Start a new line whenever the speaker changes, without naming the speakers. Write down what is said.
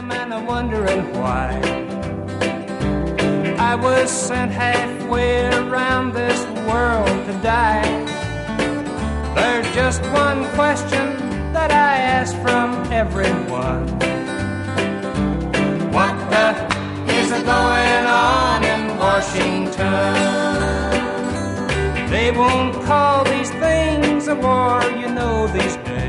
am and I'm wondering why I was sent halfway around this world to die. There's just one question that I ask from everyone. What the is going on in Washington? They won't call these things a war, you know, these days.